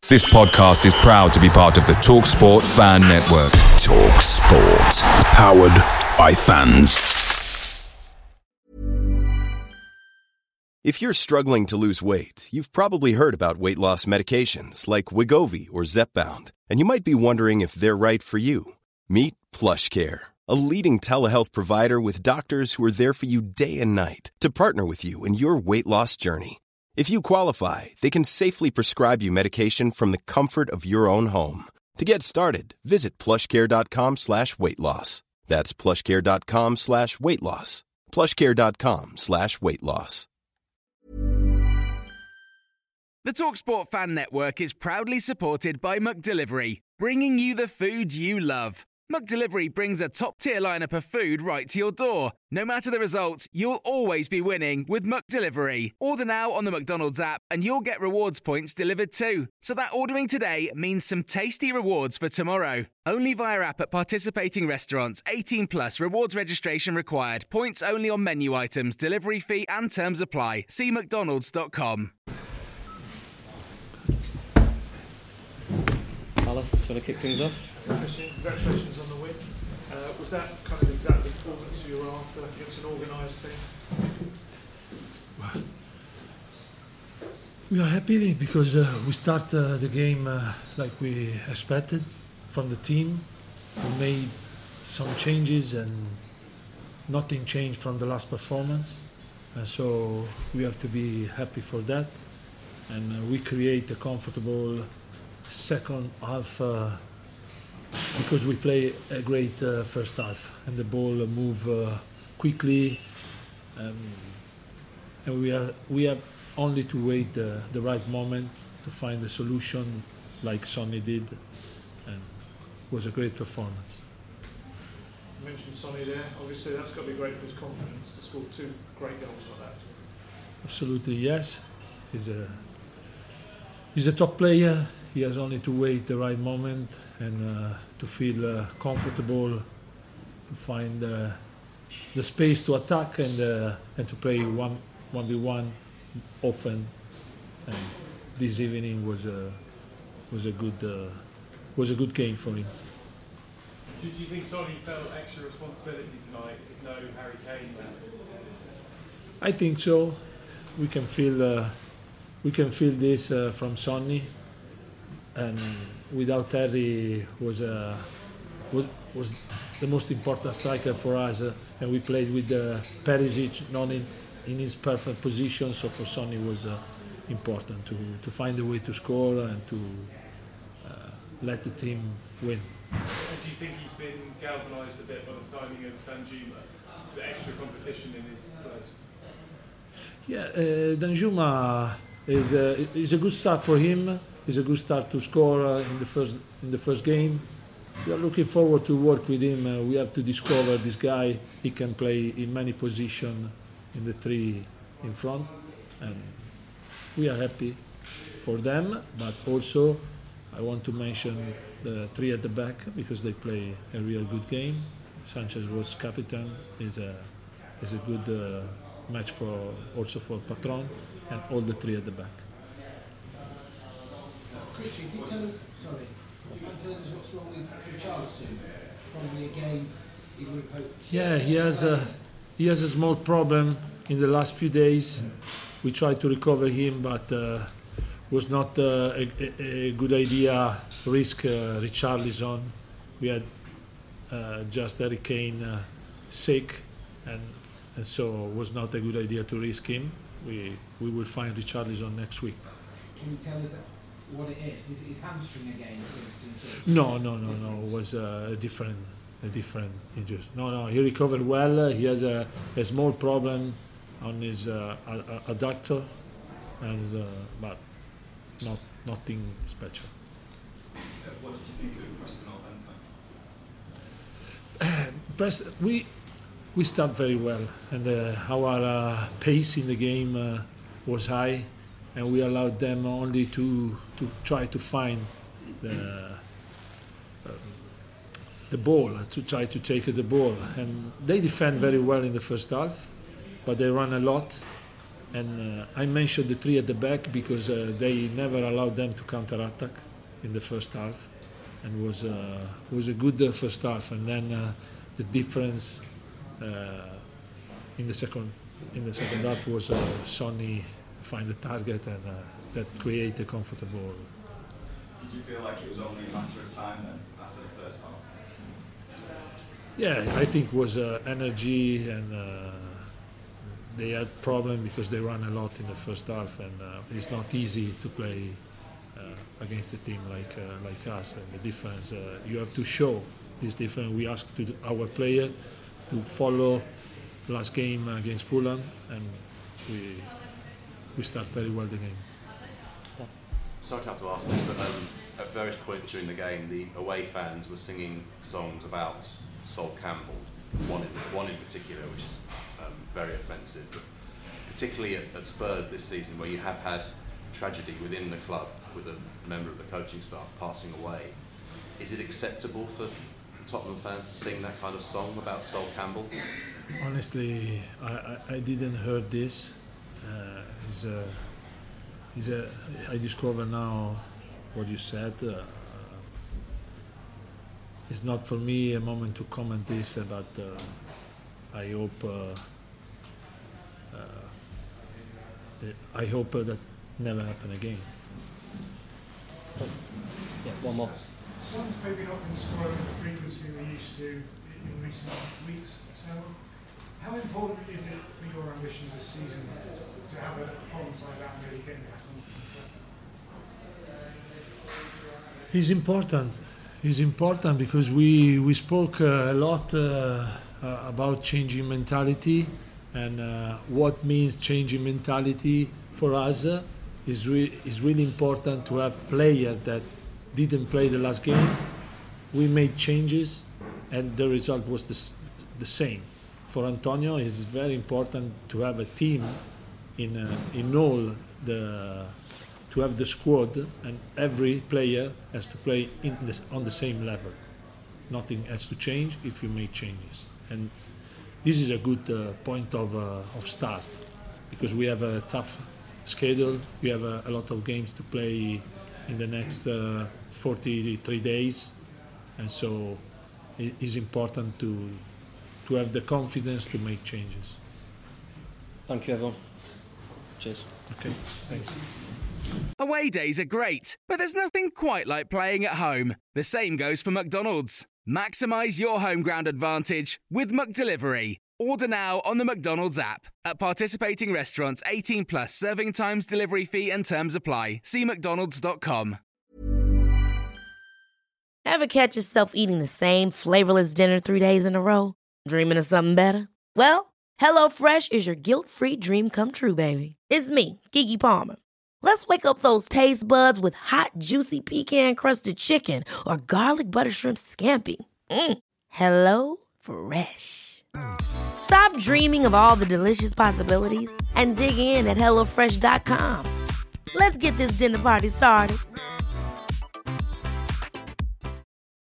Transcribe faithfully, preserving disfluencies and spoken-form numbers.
This podcast is proud to be part of the TalkSport Fan Network. TalkSport. Powered by fans. If you're struggling to lose weight, you've probably heard about weight loss medications like Wegovy or Zepbound, and you might be wondering if they're right for you. Meet PlushCare, a leading telehealth provider with doctors who are there for you day and night to partner with you in your weight loss journey. If you qualify, they can safely prescribe you medication from the comfort of your own home. To get started, visit plushcare.com slash weight loss. That's plushcare.com slash weight loss. plushcare.com slash weight loss. The TalkSport Fan Network is proudly supported by McDelivery, bringing you the food you love. McDelivery brings a top-tier lineup of food right to your door. No matter the result, you'll always be winning with McDelivery. Order now on the McDonald's app and you'll get rewards points delivered too. So that ordering today means some tasty rewards for tomorrow. Only via app at participating restaurants. eighteen plus, rewards registration required. Points only on menu items, delivery fee and terms apply. See mcdonalds dot com. Alan, do you want to kick things off? Congratulations on the win. Uh, was that kind of exactly the performance you were after against an organised team? We are happy because uh, we start uh, the game uh, like we expected from the team. We made some changes and nothing changed from the last performance. And so we have to be happy for that. And uh, we create a comfortable second half uh, because we play a great uh, first half and the ball uh, move uh, quickly, um, and we are we have only to wait the, the right moment to find the solution, like Sonny did, and it was a great performance. You mentioned Sonny there. Obviously, that's got to be great for his confidence to score two great goals like that. Absolutely, yes. He's a he's a top player. He has only to wait the right moment and uh, to feel uh, comfortable, to find uh, the space to attack and uh, and to play one one v one often. And this evening was a was a good uh, was a good game for him. Did you think Sonny felt extra responsibility tonight with no Harry Kane there? I think so. We can feel uh, we can feel this uh, from Sonny. And without Harry was uh, was was the most important striker for us, uh, and we played with uh, Perisic not in, in his perfect position, so for Sonny was uh, important to, to find a way to score and to uh, let the team win. And do you think he's been galvanised a bit by the signing of Danjuma, the extra competition in his place? Yeah, uh, Danjuma is a, is a good start for him. It's a good start to score uh, in the first in the first game. We are looking forward to work with him. Uh, we have to discover this guy. He can play in many positions in the three in front, and we are happy for them. But also, I want to mention the three at the back because they play a real good game. Sanchez was captain. is a is a good uh, match for also for Patron, and all the three at the back. Christian, can you tell us, sorry, can you tell us what's wrong with Richarlison? Probably again, he would have hoped. Yeah, he has a he has a small problem in the last few days. We tried to recover him, but uh, was not uh, a, a, a good idea. Risk uh, Richarlison. We had uh, just Harry Kane uh, sick, and, and so it was not a good idea to risk him. We we will find Richarlison next week. Can you tell us that? What it is? Is it his hamstring again, for instance? No, no, no, no. It was uh, a different, a different injury. No, no. He recovered well. He has a, a small problem on his uh, adductor, and uh, but not nothing special. What did you think of Preston Alvento? Preston, we we start very well, and uh, our uh, pace in the game uh, was high. And we allowed them only to to try to find the uh, the ball, to try to take the ball. And they defend very well in the first half, but they run a lot, And uh, I mentioned the three at the back because uh, they never allowed them to counter-attack in the first half, and was uh, was a good uh, first half. And then uh, the difference uh, in the second in the second half was uh, Sonny find the target, and uh, that create a comfortable. Did you feel like it was only a matter of time then after the first half? Yeah, I think it was uh, energy, and uh, they had problem because they ran a lot in the first half, and uh, it's not easy to play uh, against a team like uh, like us. And the difference, uh, you have to show this difference. We ask to our player to follow last game against Fulham, and we we start very well the game. Sorry to have to ask this, but um, at various points during the game, the away fans were singing songs about Sol Campbell, one in, one in particular, which is um, very offensive. But particularly at, at Spurs this season, where you have had tragedy within the club with a member of the coaching staff passing away, is it acceptable for Tottenham fans to sing that kind of song about Sol Campbell? Honestly, I, I, I didn't heard this. Uh, it's a, it's a, I discover now what you said. Uh, It's not for me a moment to comment this, but uh, I hope uh, uh, I hope uh, that never happen again. Yeah, one more. Son's maybe not been scoring at the frequency we used to in recent weeks. So, how important is it for your ambitions this season to have a performance like that and really get back on? It's important. It's important because we we spoke uh, a lot uh, uh, about changing mentality, and uh, what means changing mentality for us uh, is re- is really important to have players that didn't play the last game. We made changes, and the result was the, s- the same. For Antonio, it's very important to have a team in uh, in all the. To have the squad, and every player has to play in this, on the same level. Nothing has to change if you make changes, and this is a good uh, point of uh, of start, because we have a tough schedule. We have a, a lot of games to play in the next uh, forty-three days, and so it is important to to have the confidence to make changes. Thank you, everyone. Cheers. Okay, thanks. Away days are great, but there's nothing quite like playing at home. The same goes for McDonald's. Maximise your home ground advantage with McDelivery. Order now on the McDonald's app. At participating restaurants, eighteen plus, serving times, delivery fee and terms apply. See mcdonalds dot com. Ever catch yourself eating the same flavourless dinner three days in a row? Dreaming of something better? Well, HelloFresh is your guilt-free dream come true, baby. It's me, Keke Palmer. Let's wake up those taste buds with hot, juicy pecan-crusted chicken or garlic butter shrimp scampi. Mm. Hello Fresh. Stop dreaming of all the delicious possibilities and dig in at hello fresh dot com. Let's get this dinner party started.